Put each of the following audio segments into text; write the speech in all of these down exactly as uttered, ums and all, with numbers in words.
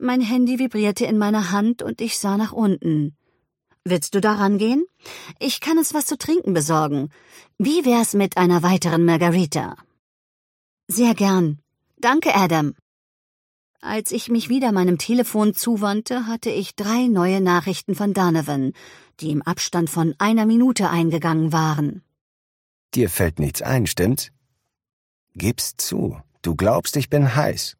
Mein Handy vibrierte in meiner Hand und ich sah nach unten. »Willst du da rangehen? Ich kann uns was zu trinken besorgen. Wie wär's mit einer weiteren Margarita?« »Sehr gern. Danke, Adam.« Als ich mich wieder meinem Telefon zuwandte, hatte ich drei neue Nachrichten von Donovan, die im Abstand von einer Minute eingegangen waren. »Dir fällt nichts ein, stimmt's? Gib's zu, du glaubst, ich bin heiß.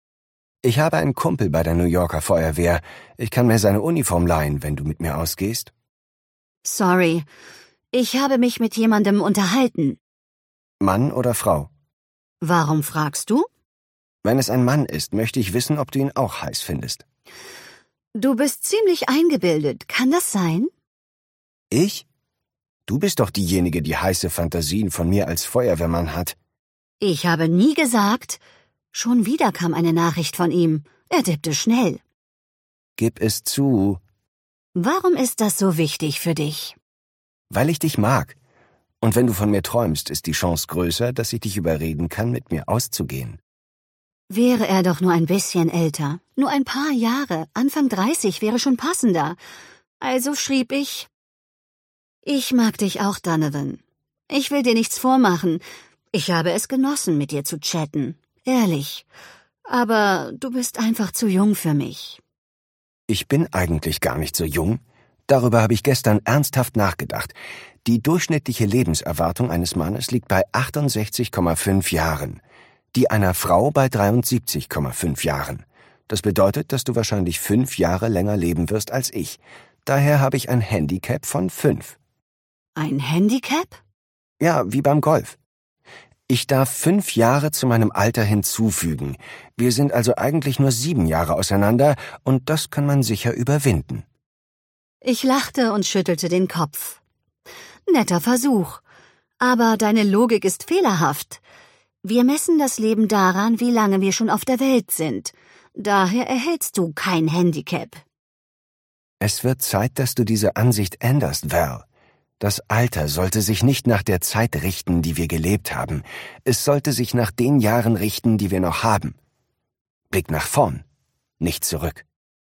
Ich habe einen Kumpel bei der New Yorker Feuerwehr. Ich kann mir seine Uniform leihen, wenn du mit mir ausgehst.« »Sorry, ich habe mich mit jemandem unterhalten.« »Mann oder Frau?« »Warum fragst du?« »Wenn es ein Mann ist, möchte ich wissen, ob du ihn auch heiß findest.« »Du bist ziemlich eingebildet, kann das sein?« »Ich? Du bist doch diejenige, die heiße Fantasien von mir als Feuerwehrmann hat.« »Ich habe nie gesagt...« Schon wieder kam eine Nachricht von ihm. Er tippte schnell. »Gib es zu.« »Warum ist das so wichtig für dich?« »Weil ich dich mag. Und wenn du von mir träumst, ist die Chance größer, dass ich dich überreden kann, mit mir auszugehen.« Wäre er doch nur ein bisschen älter. Nur ein paar Jahre. Anfang dreißig wäre schon passender. Also schrieb ich: »Ich mag dich auch, Donovan. Ich will dir nichts vormachen. Ich habe es genossen, mit dir zu chatten. Ehrlich. Aber du bist einfach zu jung für mich.« »Ich bin eigentlich gar nicht so jung. Darüber habe ich gestern ernsthaft nachgedacht. Die durchschnittliche Lebenserwartung eines Mannes liegt bei achtundsechzig Komma fünf Jahren. Die einer Frau bei dreiundsiebzig Komma fünf Jahren. Das bedeutet, dass du wahrscheinlich fünf Jahre länger leben wirst als ich. Daher habe ich ein Handicap von fünf.« »Ein Handicap?« »Ja, wie beim Golf. Ich darf fünf Jahre zu meinem Alter hinzufügen. Wir sind also eigentlich nur sieben Jahre auseinander, und das kann man sicher überwinden.« Ich lachte und schüttelte den Kopf. »Netter Versuch. Aber deine Logik ist fehlerhaft. Wir messen das Leben daran, wie lange wir schon auf der Welt sind. Daher erhältst du kein Handicap.« »Es wird Zeit, dass du diese Ansicht änderst, Val. Das Alter sollte sich nicht nach der Zeit richten, die wir gelebt haben. Es sollte sich nach den Jahren richten, die wir noch haben. Blick nach vorn, nicht zurück.«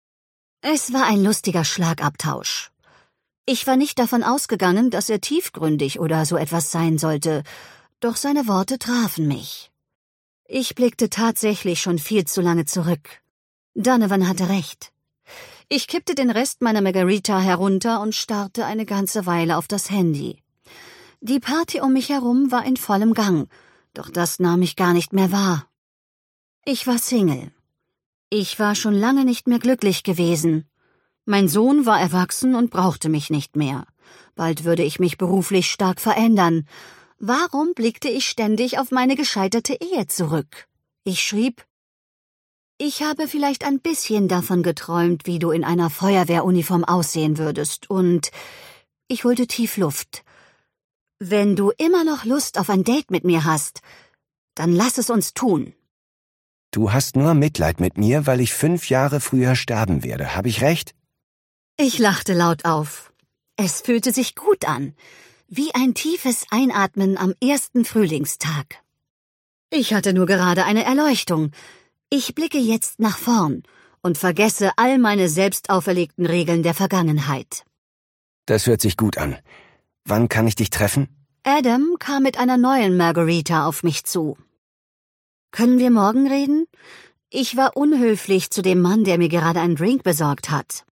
Es war ein lustiger Schlagabtausch. Ich war nicht davon ausgegangen, dass er tiefgründig oder so etwas sein sollte, doch seine Worte trafen mich. Ich blickte tatsächlich schon viel zu lange zurück. Donovan hatte recht. Ich kippte den Rest meiner Margarita herunter und starrte eine ganze Weile auf das Handy. Die Party um mich herum war in vollem Gang, doch das nahm ich gar nicht mehr wahr. Ich war Single. Ich war schon lange nicht mehr glücklich gewesen. Mein Sohn war erwachsen und brauchte mich nicht mehr. Bald würde ich mich beruflich stark verändern. Warum blickte ich ständig auf meine gescheiterte Ehe zurück? Ich schrieb: »Ich habe vielleicht ein bisschen davon geträumt, wie du in einer Feuerwehruniform aussehen würdest, und ich holte tief Luft. Wenn du immer noch Lust auf ein Date mit mir hast, dann lass es uns tun.« »Du hast nur Mitleid mit mir, weil ich fünf Jahre früher sterben werde. Habe ich recht?« Ich lachte laut auf. Es fühlte sich gut an, wie ein tiefes Einatmen am ersten Frühlingstag. Ich hatte nur gerade eine Erleuchtung. Ich blicke jetzt nach vorn und vergesse all meine selbst auferlegten Regeln der Vergangenheit. »Das hört sich gut an. Wann kann ich dich treffen?« Adam kam mit einer neuen Margarita auf mich zu. »Können wir morgen reden? Ich war unhöflich zu dem Mann, der mir gerade einen Drink besorgt hat.«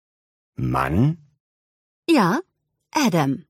»Mann?« »Ja, Adam.«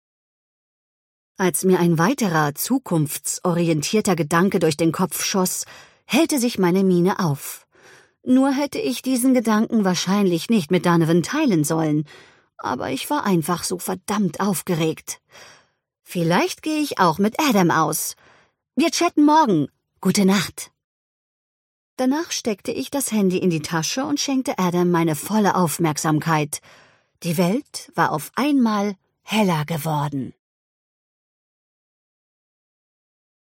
Als mir ein weiterer, zukunftsorientierter Gedanke durch den Kopf schoss, hellte sich meine Miene auf. Nur hätte ich diesen Gedanken wahrscheinlich nicht mit Donovan teilen sollen, aber ich war einfach so verdammt aufgeregt. Vielleicht gehe ich auch mit Adam aus. Wir chatten morgen. Gute Nacht. Danach steckte ich das Handy in die Tasche und schenkte Adam meine volle Aufmerksamkeit. Die Welt war auf einmal heller geworden.